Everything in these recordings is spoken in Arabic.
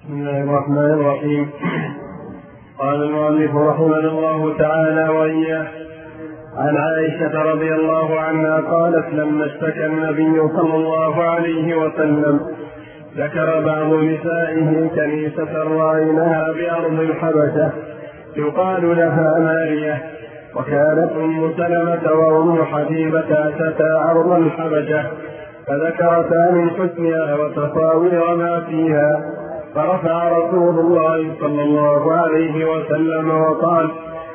بسم الله الرحمن الرحيم. قال المؤلف رحمه الله تعالى وإياه: عن عائشة رضي الله عنها قالت: لما اشتكى النبي صلى الله عليه وسلم ذكر بعض نسائه كنيسة رأيناها بأرض الحبشة يقال لها مارية، وكانت أم سلمة وأم حبيبة أتتا أرض الحبشة فذكرتا من حسنها وتصاوير ما فيها، فرفع رسول الله صلى الله عليه وسلم وقال: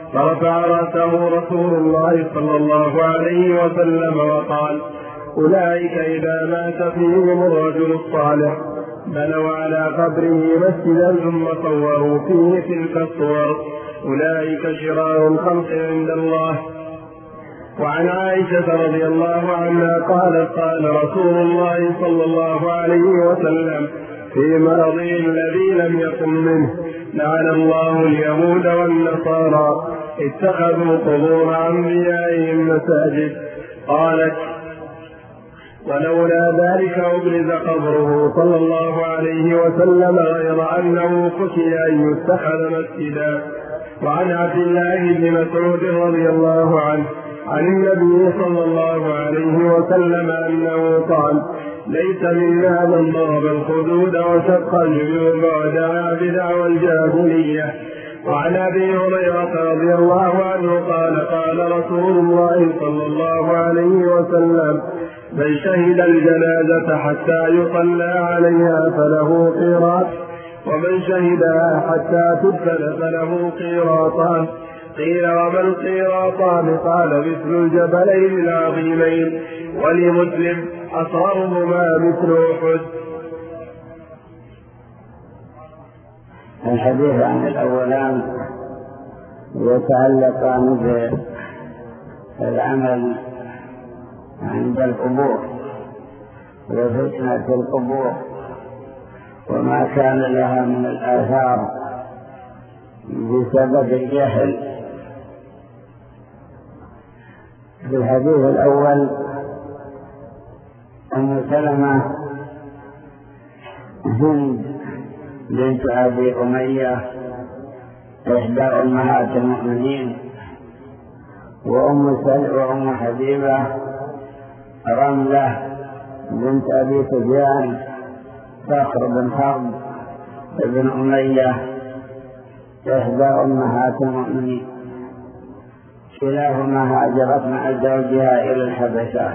أولئك إذا مات فيهم الرجل الصالح بنوا على قبره مسجدا ثم صوروا فيه تلك الصور، أولئك شرار الخلق عند الله. وعن عائشة رضي الله عنها قالت: قال رسول الله صلى الله عليه وسلم في مرضه الذي لم يقم منه: لعن الله اليهود والنصارى اتخذوا قبور أنبيائهم مساجد. قالت: ولولا ذلك أبرز قبره صلى الله عليه وسلم غير أنه خشي أن يتخذ مسجدا. وعن عبد الله بن مسعود رضي الله عنه عن النبي صلى الله عليه وسلم أنه قال: ليس منا من ضرب الخدود وشق الجيوب ودعا بدعوى الجاهلية. وعن أبي هريرة رضي الله عنه قال: قال رسول الله صلى الله عليه وسلم: من شهد الجنازة حتى يصلى عليها فله قيراط، ومن شهدها حتى تدفن فله قيراطان. قيل: وما القيراطان؟ قال: مثل الجبلين العظيمين. ولمسلم: أصغرهما مثل أحد. الحديث عن الأولان يتعلقان بالعمل عند القبور وفتنة القبور وما كان لها من الآثار بسبب الجهل. في الحديث الأول أم سلمة هند بنت أبي أمية إحدى أمهات المؤمنين، وأم حبيبة رملة بنت أبي سفيان صخر بن حرب بن أمية إحدى أمهات المؤمنين، كلاهما هاجرت مع زوجها إلى الحبشة.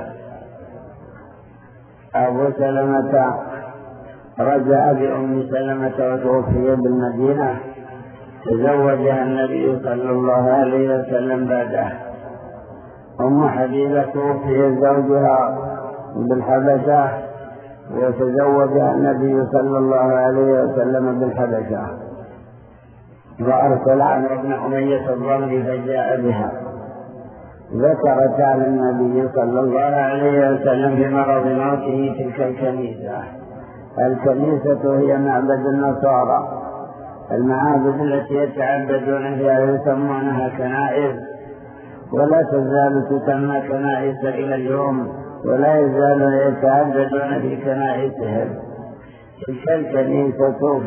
أبو سلمة رجع بأم سلمة وتوفي بالمدينة، تزوجها النبي صلى الله عليه وسلم بعده. أم حبيبة توفي زوجها بالحبشة وتزوجها النبي صلى الله عليه وسلم بالحبشة، وأرسل عمرو بن أمية الضمري فجاء بها. ذكرت عن النبي صلى الله عليه وسلم في مرض موته تلك الكنيسة. الكنيسة هي معبد النصارى، المعابد التي يتعبدون فيها يسمونها كنائس، ولا تزال تسمى كنائس إلى اليوم، ولا يزالون يتعبدون في كنائسهم. تلك الكنيسة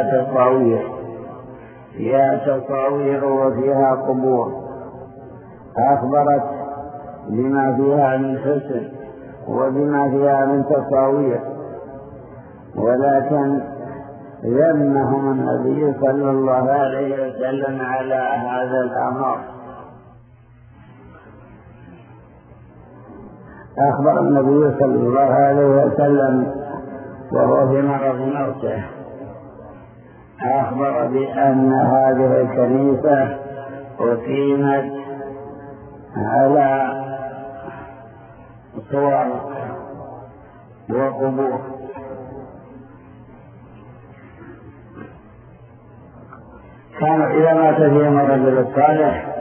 فيها تصاوير وفيها قبور، أخبرت بما فيها من حسن وبما فيها من تصاوير، ولكن ذمهم النبي صلى الله عليه وسلم على هذا الأمر. أخبر النبي صلى الله عليه وسلم وهو في مرض موته، أخبر بأن هذه الكنيسة أقيمت على صور وقبور. كان إذا مات فيهم الرجل الصالح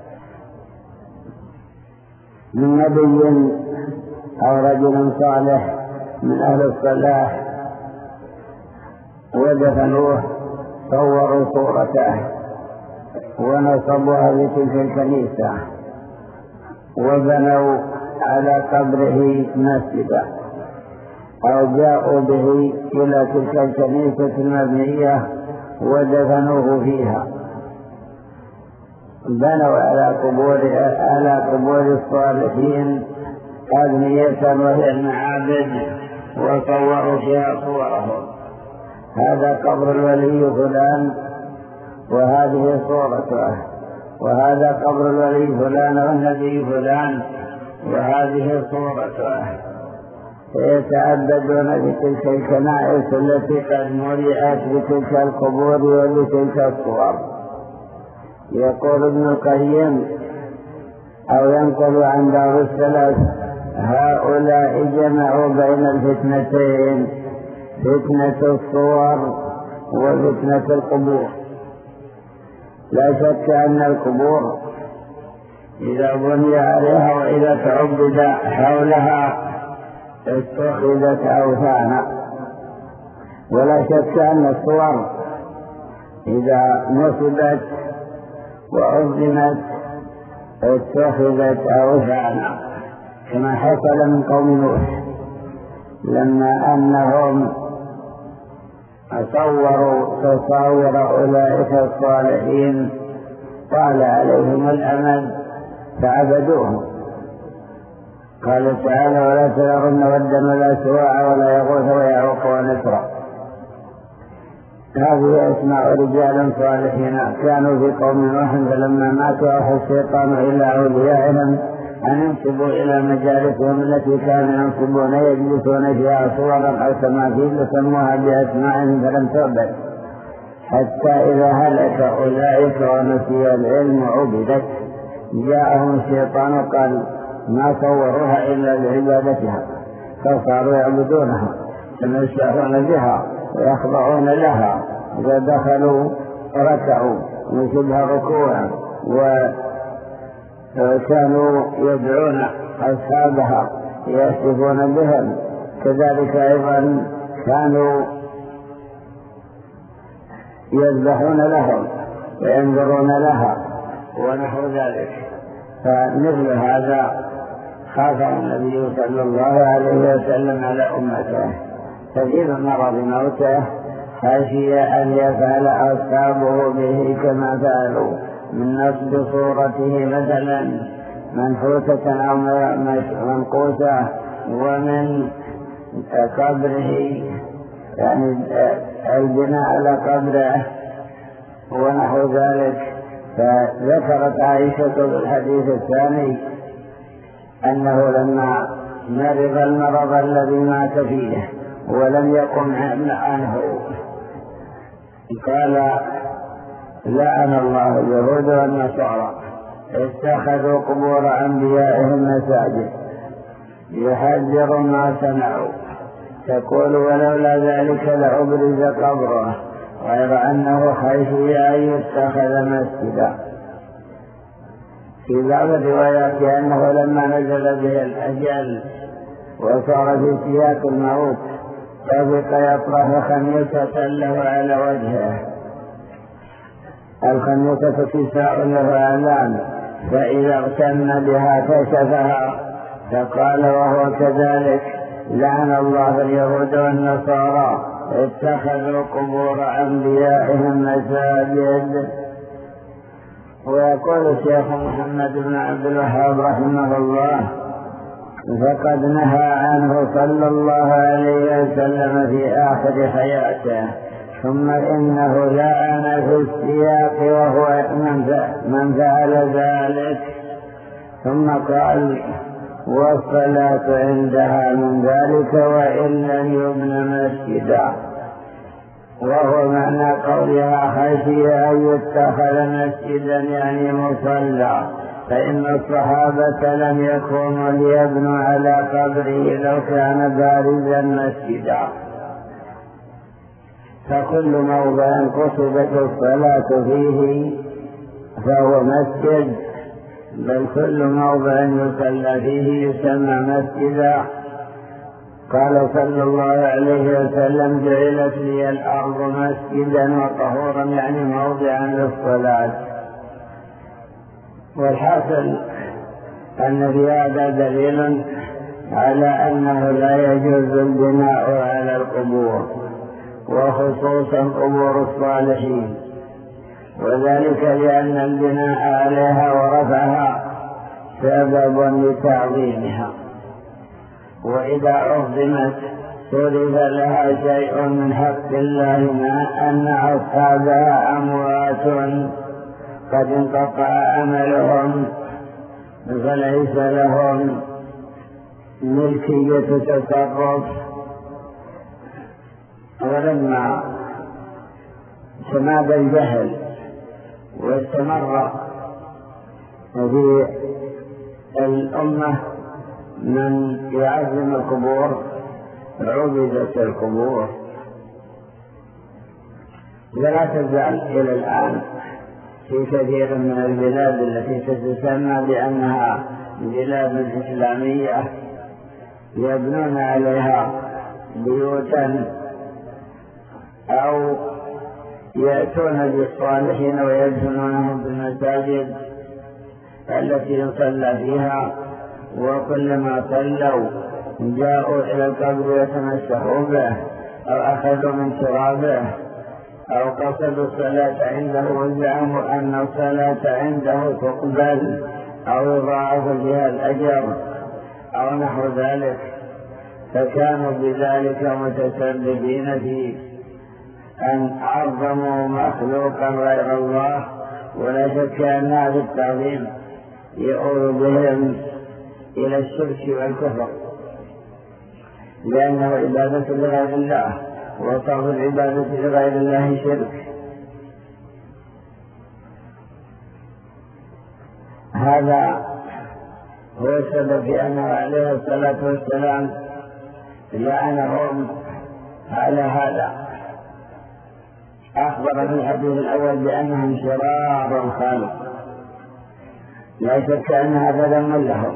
من نبي أو رجل صالح من أهل الصلاح ودفنوه، صوروا صورته ونصبوها بتلك الكنيسة وبنوا على قبره مسجدا. أو جاءوا به إلى تلك الكنيسة المبنية ودفنوه فيها. بنوا على قبور الصالحين أبنية وهي المعابد وصوروا فيها صورهم. هذا قبر الولي فلان وهذه صورته، وهذا قبر الولي فلان والنبي فلان وهذه صورته. يتعبدون بتلك الكنائس التي قد ملئت بتلك القبور وبتلك الصور. يقول ابن القيم أو ينقل عن دار السلف: هؤلاء جمعوا بين الفتنتين، فتنة الصور وفتنة القبور. لا شك أن القبور إذا بني عليها وإذا تعبد حولها اتخذت أوثانا، ولا شك أن الصور إذا نصبت وعظمت اتخذت أوثانا، كما حصل من قوم نوح لما أنهم صوروا تصاوير أولئك الصالحين طال عليهم الأمد فعبدوهم. قال تعالى: ولا تذرن ودا ولا سواع ولا يغوث ويعوق ونسرا. هذه أسماء رجال صالحين كانوا في قوم نوح، فلما ماتوا أوحى الشيطان إلى أوليائهم أن ينسبوا إلى مجالسهم التي كانوا ينصبون يجلسون فيها صورا أو تماثيل سموها بأسمائهم فلم تعبد، حتى إذا هلك أولئك ونسي العلم عبدت. جاءهم الشيطان قال: ما صوروها إلا لعبادتها، فصاروا يعبدونها يتمسحون بها ويخضعون لها. إذا دخلوا ركعوا وشبه ركوعا، وكانوا يدعون أصحابها يهتفون بهم. كذلك أيضا كانوا يذبحون لهم وينذرون لها ونحو ذلك. فمثل هذا خاف النبي صلى الله عليه وسلم على أمته، فإذا مر بموته خشي أن يفعل أصحابه به كما فعلوا من نصب صورته مثلا منحوتة أو منقوشة، ومن قبره يعني البناء على قبره ونحو ذلك. فذكرت عائشة في الحديث الثاني أنه لما مرض المرض الذي مات فيه ولم يقم عنه قال: لعن الله اليهود والنصارى اتخذوا قبور أنبيائهم مساجد يحذر ما صنعوا. تقول: ولولا ذلك لأبرز قبره، غير أنه خشي أن يتخذ مسجدا. في بعض الروايات أنه لما نزل به الأجل وصار في سياق الموت طبق يطرح خميسة له على وجهه. الخميسة كساء له أعلام، فإذا اغتم بها كشفها. فقال وهو كذلك: لعن الله اليهود والنصارى اتخذوا قبور أنبيائهم مساجد. ويقول الشيخ محمد بن عبد الوهاب رحمه الله: فقد نهى عنه صلى الله عليه وسلم في آخر حياته، ثم إنه لعن في السياق وهو من فعل ذلك، ثم قال: والصلاة عندها من ذلك وإن لم يبن مسجدا. وهو معنى قولها خشي أن يتخذ مسجدا يعني مصلى، فإن الصحابة لم يكونوا ليبنوا على قبره لو كان بارزا مسجدا. فكل موضع قصدت الصلاة فيه فهو مسجد، بل كل موضع يصلى فيه يسمى مسجدا. قال صلى الله عليه وسلم: جعلت لي الأرض مسجدا وطهورا يعني موضعا للصلاة. والحاصل أن في هذا دليل على أنه لا يجوز البناء على القبور، وخصوصا قبور الصالحين، وذلك لأن البناء عليها ورفعها سبب لتعظيمها، وإذا عظمت صرف لها شيء من حق الله مع أن أصحابها أموات قد انقطع أملهم، فليس لهم ملكية تصرف. ولما شماد الجهل واستمر في الأمة من يعظم القبور عبدت القبور، ولا تزال إلى الآن في كثير من البلاد التي تتسمى بأنها بلاد إسلامية يبنون عليها بيوتا أو يأتون بالصالحين ويدفنونهم في المساجد التي يصلى فيها، وكلما صلوا جاءوا إلى القبر يتمسحوا به أو أخذوا من ترابه أو قصدوا الصلاة عنده وزعموا أن الصلاة عنده تقبل أو يضاعف بها الأجر أو نحو ذلك، فكانوا بذلك متسببين في أن عظموا مخلوقا غير الله. ولا شك أن هذا التعظيم يؤول بهم إلى الشرك والكفر، لأنه عبادة لغير الله، وصرف العبادة لغير الله شرك. هذا هو السبب في أنه عليه الصلاة والسلام لعنهم على هذا. أخبر في الحديث الأول بأنهم شرار الخلق، لا شك أن هذا ذنب لهم،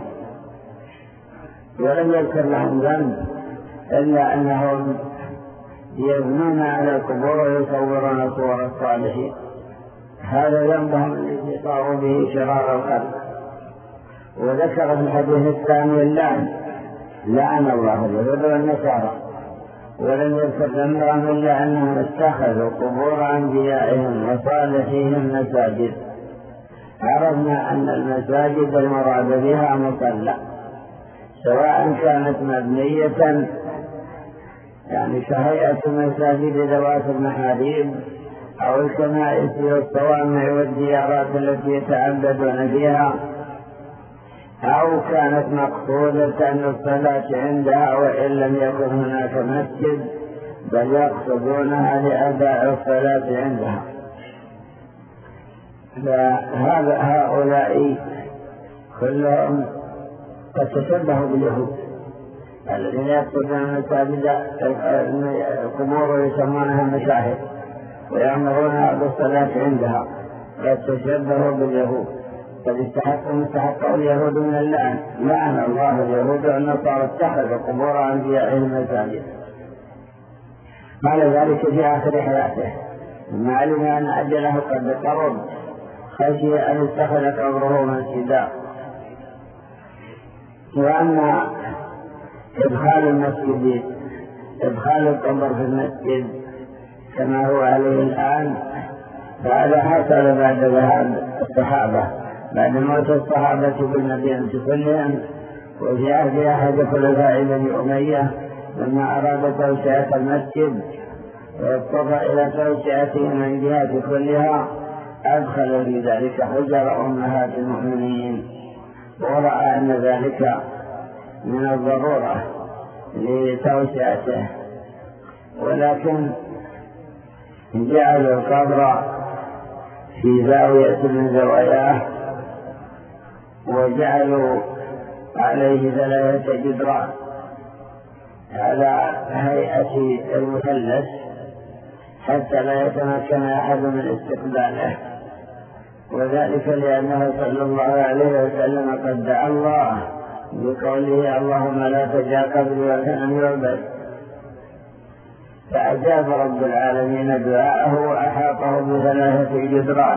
ولم يذكر لهم ذنب إلا أنهم يبنون على القبور ويصورون صور الصالحين، هذا ذنبهم الذي صاروا به شرار الخلق. وذكر في الحديث الثاني لعن الله اليهود والنصارى، ولم يذكر ذنبهم إلا أنهم اتخذوا قبور أنبيائهم وصالحيهم مساجد. عرفنا أن المساجد المراد بها مصلى، سواء كانت مبنية يعني كهيئة مساجد ذوات المحاريب أو الكنائس والصوامع والديارات التي يتعبدون فيها، أو كانت مقصودة الصلاة عندها وإن لم يكن هناك مسجد بل يقصدونها لأداء الصلاة عندها. هؤلاء كلهم قد تشبهوا باليهود الذين يقصدون المساجد القبور ويسمونها مشاهد ويأمرونها بالصلاة عندها، قد تشبهوا باليهود، قد استحقوا اليهود من اللعن. لعن الله اليهود والنصارى اتخذوا قبور أنبيائهم مساجد. قال ذلك في آخر حياته لما علم أن أجله قد قرب، خشي أن اتخذ قبره مسجدا. وأما إدخال القبر في المسجد كما هو عليه الآن، فهذا حصل بعد ذهاب الصحابة، بعد موت الصحابة بالمدينة كلهم، وفي عهد أحد خلفاء بني أمية لما أراد توسعة المسجد واضطر إلى توسعته من جهات كلها، أدخل في ذلك حجر أمهات المؤمنين، ورأى أن ذلك من الضرورة لتوسعته، ولكن جعلوا القبر في زاوية من زواياه وجعلوا عليه 3 جدران على هيئة المثلث حتى لا يتمكن أحد من استقباله، وذلك لأنه صلى الله عليه وسلم قد دعا الله بقوله اللهم لا تجعل قبري وثنا يعبد، فأجاب رب العالمين دعاءه وأحاطه ب3 جدران.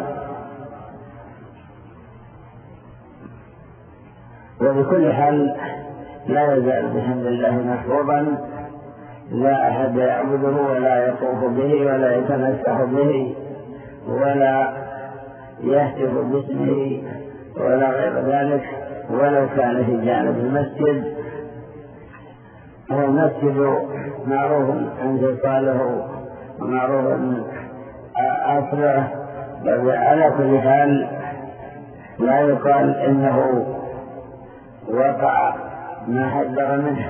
وبكل حال لا يزال بحمد الله محفوظا، لا أحد يعبده ولا يطوف به ولا يتمسح به ولا يهتف باسمه ولا غير ذلك، ولو كان في جانب المسجد. هو المسجد معروف انفصاله ومعروف أصله، على كل حال لا يقال إنه وقع ما حذر منه،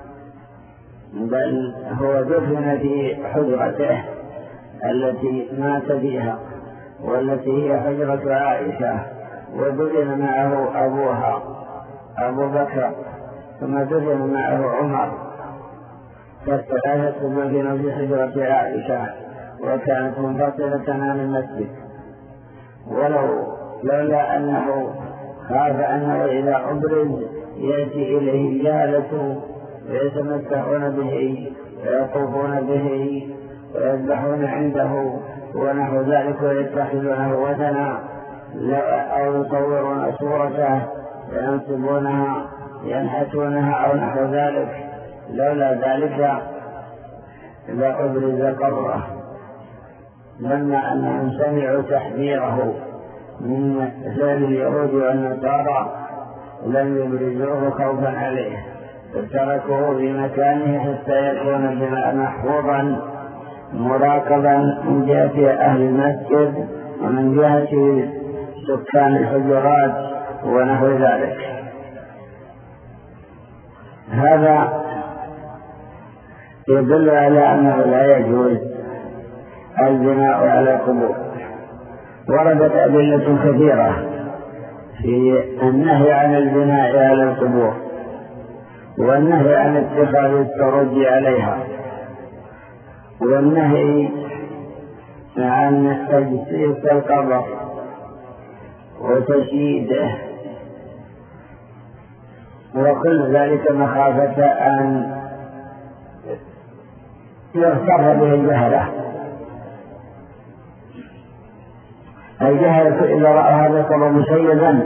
بل هو دفن في حجرته التي مات فيها، والتي هي حجرة عائشة، ودفن معه أبوها أبو بكر، ثم دفن معه عمر، فالثلاثة دفنوا في حجرة عائشة، وكانت منفصلة عن المسجد. لولا أنه خاف أنه إذا أبرز يأتي إليه جهلة ويتمسحون به ويطوفون به ويذبحون عنده ونحو ذلك ويتخذونه وثنا، أو يصورون صورته وينصبونها ينحتونها أو نحو ذلك. لولا ذلك لأبرز قبره، لما أنهم سمعوا تحذيره من فعل اليهود والنصارى لم يبرزوه خوفا عليه، فتركوه في مكانه حتى يكون محفوظا مراقبا من جهة أهل المسجد ومن جهة سكان الحجرات ونحو ذلك. هذا يدل على أنه لا يجوز البناء على القبور. وردت أدلة كثيرة في النهي عن البناء على القبور، والنهي عن اتخاذ الترجي عليها، والنهي عن تجسيس القبر وتشييده، وكل ذلك مخافة أن يغتر به الجهلة إذا رأى هذا القبر مشيدا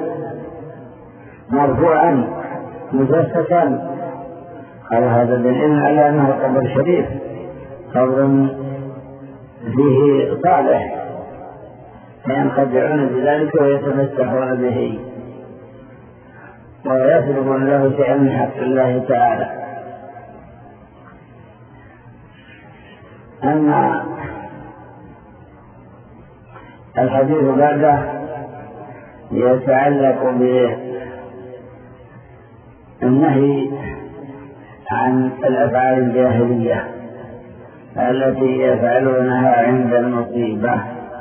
مرفوعا مجسسا قال هذا دليل على أنه قبر شريف، قبر فيه صالح، فينخدعون بذلك ويتمسحون به ويسلبون له شيئا من حق الله تعالى. أما الحديث بعده يتعلق بالنهي عن الأفعال الجاهلية التي يفعلونها عند المصيبة.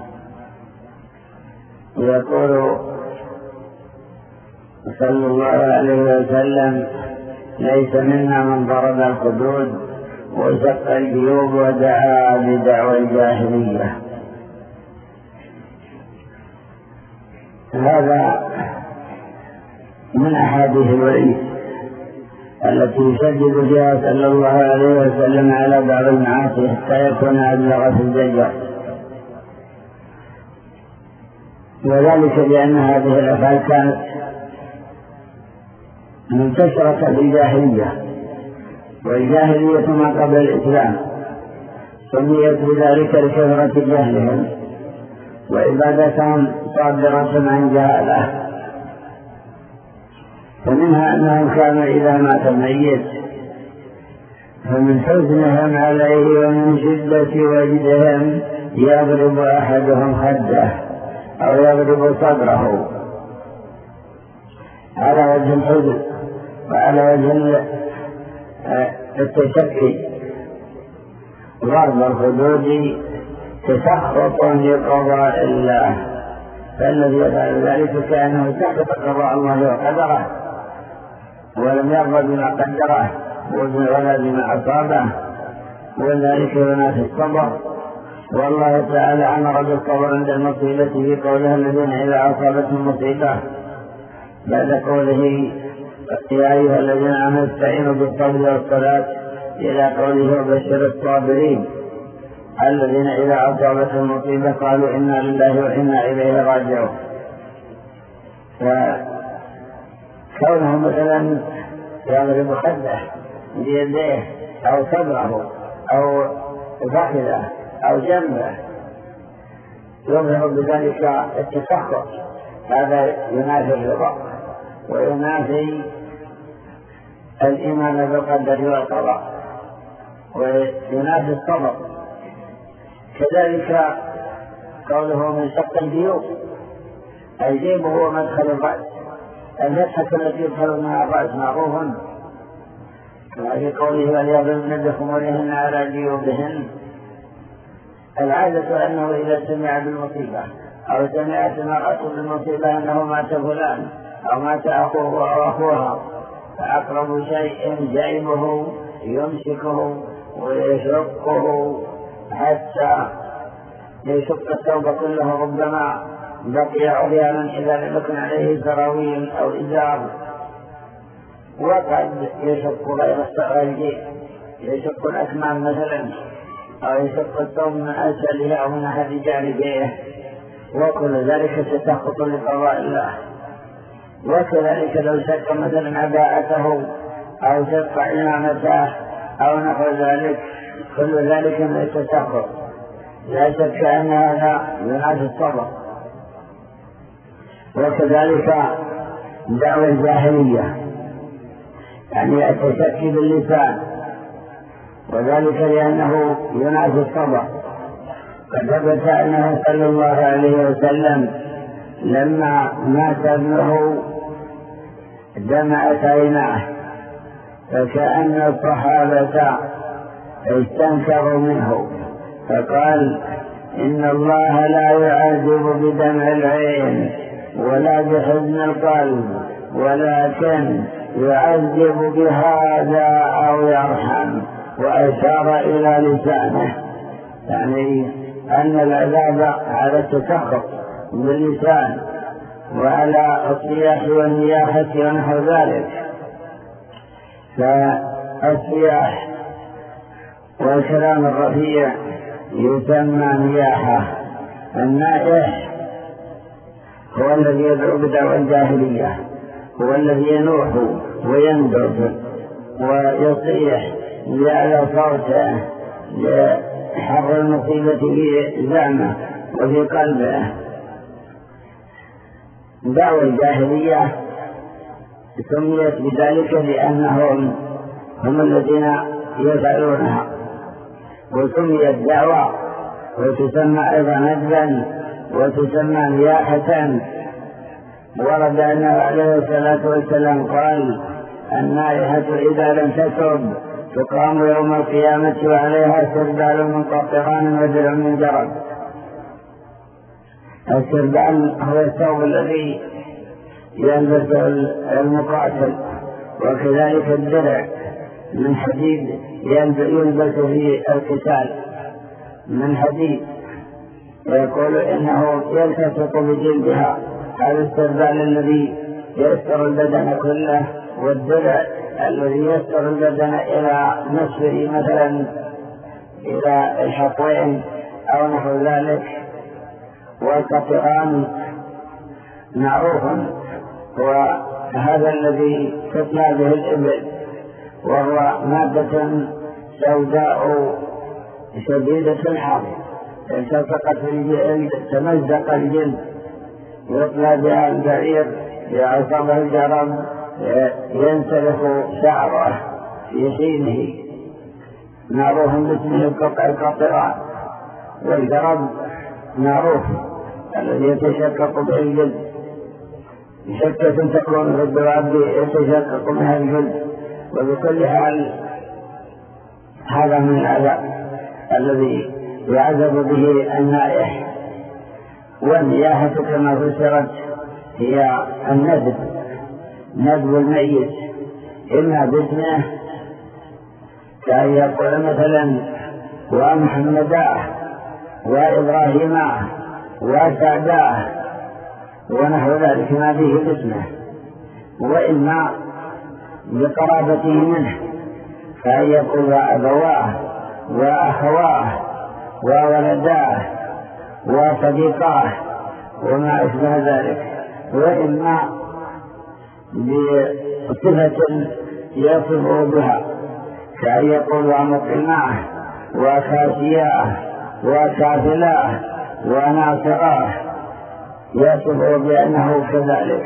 يقول صلى الله عليه وسلم: ليس منا من ضرب الخدود وشق الجيوب ودعا بدعوى الجاهلية. هذا من أحاديث الوعيد التي يشدد فيها صلى الله عليه وسلم على بعض المعاصي حتى يكون أبلغ في الزجر، وذلك لأن هذه الأفعال كانت منتشرة في الجاهلية، والجاهلية ما قبل الإسلام سميت بذلك لكثرة جهلهم وعبادتهم صادرة عن جهالة. فمنها أنهم كانوا إذا مات الميت فمن حزنهم عليه ومن شدة وجدهم يضرب أحدهم خده أو يضرب صدره على وجه الحزن وعلى وجه التشكي. ضرب الخدود تسخط لقضاء الله، فالذي يفعل ذلك كأنه سخط قضاء الله وقدره ولم يرضى بما قدره ولا بما أصابه، وذلك ينافي الصبر. والله تعالى أمر بالصبر عند المصيبة في قوله: الذين إذا أصابتهم مصيبة، بعد قوله: يا أيها الذين آمنوا استعينوا بالصبر والصلاة، إلى قوله: وبشر الصابرين الذين إذا أصابتهم مصيبة قالوا إنا لله وإنا إليه راجعون. فكونه مثلا يضرب خده بيديه أو صدره أو فخذه أو جنبه يظهر بذلك التسخط، هذا ينافي الرضا وينافي الإيمان بالقدر والقضاء وينافي الصبر. كذلك قوله من شق الجيوب، الجيب هو مدخل الرأس، الفتحة التي يدخل منها الرأس معروف في قوله وليضربن بخمورهن على جيوبهن. العادة أنه إذا سمع بالمصيبة أو سمعت المرأة بالمصيبة أنه مات فلان أو مات أخوه أو أخوها، فأقرب شيء جيبه يمسكه ويشقه حتى يشق الثوب كله، ربما بقي عريانا إذا لم يكن عليه سراويل أو إزار. وقد يشق غير الجيب، يشق الأكمام مثلا أو يشق الثوب من أسفله أو من أحد جانبيه، وكل ذلك تسخط لقضاء الله. وكذلك لو شق مثلا عباءته أو شق إمامته أو نحو ذلك، كل ذلك من التسخط، لا شك أن هذا ينافي الصبر. وكذلك دعوى الجاهلية، يعني التشكي باللسان، وذلك لأنه ينافي الصبر. قد ثبت أنه صلى الله عليه وسلم لما مات ابنه دمعت عيناه، فكأن الصحابة استنكروا منه، فقال إن الله لا يعذب بدمع العين ولا بحزن القلب، ولكن يعذب بهذا أو يرحم، وأشار إلى لسانه، يعني أن العذاب على التسخط باللسان وعلى الصياح والنياحة ونحو ذلك. فالصياح والكلام الرفيع يسمى نياحة. النائح هو الذي يدعو بدعوى الجاهلية، هو الذي ينوح ويندب ويصيح لأعلى صوته لحر المصيبة في زعمه وفي قلبه. دعوى الجاهلية سميت بذلك لأنهم هم الذين يفعلونها، وسميت دعوة وتسمى أيضا ندبا وتسمى نياحة. ورد أنه عليه الصلاة والسلام قال النائحة إذا لم تتب تقام يوم القيامة وعليها سربال من قطران ودرع من جرب. السربال هو الثوب الذي يلبسه المقاتل، وكذلك الدرع من حديد يلبس في القتال من حديد، ويقول إنه يلتصق بجلدها. هذا السربال الذي يستر البدن كله، والدرع الذي يستر البدن إلى نصفه مثلا إلى الحقوين أو نحو ذلك. والقطران معروف هو هذا الذي تطلع به الإبل، وهو مادة سوداء شديدة الحر التصقت في الجلد، تمزق الجلد، يطلع بها البعير يعصبه الجرب، ينسلخ شعره في حينه، معروف باسمه القطران. والجرب معروف الذي يتشقق به الجلد، شكة تكون في الدواب يتشقق منها الجلد. وبكل حال هذا من العذاب الذي يعذب به النائح. والنياحة كما فسرت هي الندب، ندب الميت، إما باسمه كأن يقول مثلا ومحمداه وإبراهيماه وسعداه ونحو ذلك ما فيه باسمه، وإما بقرابته منه كأن يقول وأبواه وأخواه وولداه وصديقاه وما أشبه ذلك، وإما بصفة يصفه بها، كأن يقول ومقيماه وكاسياه وكافلاه وناصراه، يصفه بأنه كذلك.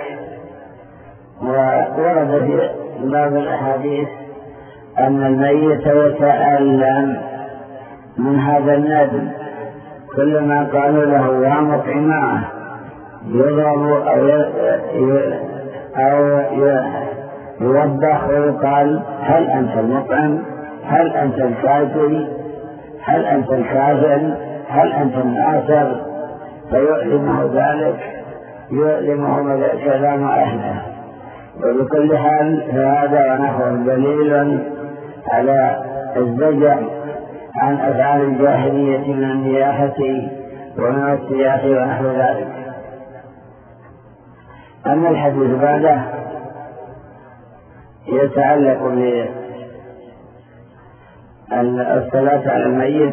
وورد في بعض الأحاديث أن الميت يتألم من هذا الندم، كلما قالوا له يا مطعماه يضرب أو يوضح ويقال هل أنت المطعم، هل أنت الكافل، هل أنت الكافل، هل أنت الناصر، فيؤلمه ذلك، يؤلمه كلام أهله. وبكل حال فهذا ونحوه دليل على الزجر عن أفعال الجاهلية من النياحة ومن الصياح ونحو ذلك. أما الحديث بعده يتعلق بالصلاة على الميت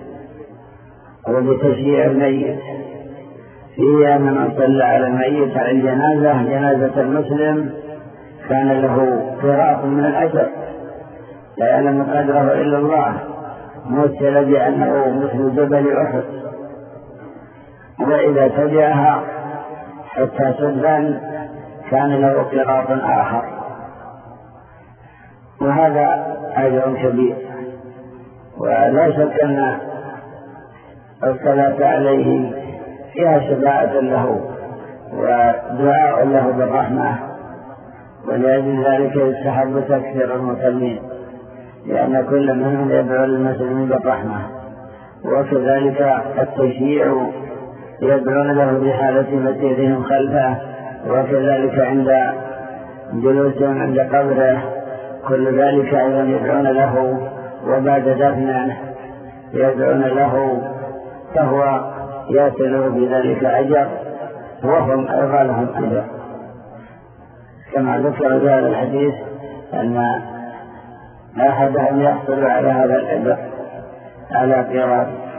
وبتشييع الميت، فيه أن من صلى على الميت على الجنازة، جنازة المسلم، كان له قراط من الأجر لا يعلم قدره إلا الله، مثل بأنه مثل جبل أحد، وإذا تبعها حتى تدفن كان له قراط آخر، وهذا أجر كبير. ولا شك أن الصلاة عليه فيها شفاعة له ودعاء له بالرحمة، ولأجل ذلك يستحب تكثير المصلين، لأن كل منهم يدعو للمسلمين بالرحمة، وكذلك التشييع يدعون له بحالة مسيرهم خلفه، وكذلك عند جلوسهم عند قبره، كل ذلك أيضا يدعون له، وبعد دفنه يدعون له، فهو يأتي بذلك أجر، وهم أيضا لهم أجر، كما ذكر في هذا الحديث أن أحدهم يحصل على هذا الأجر على قراط.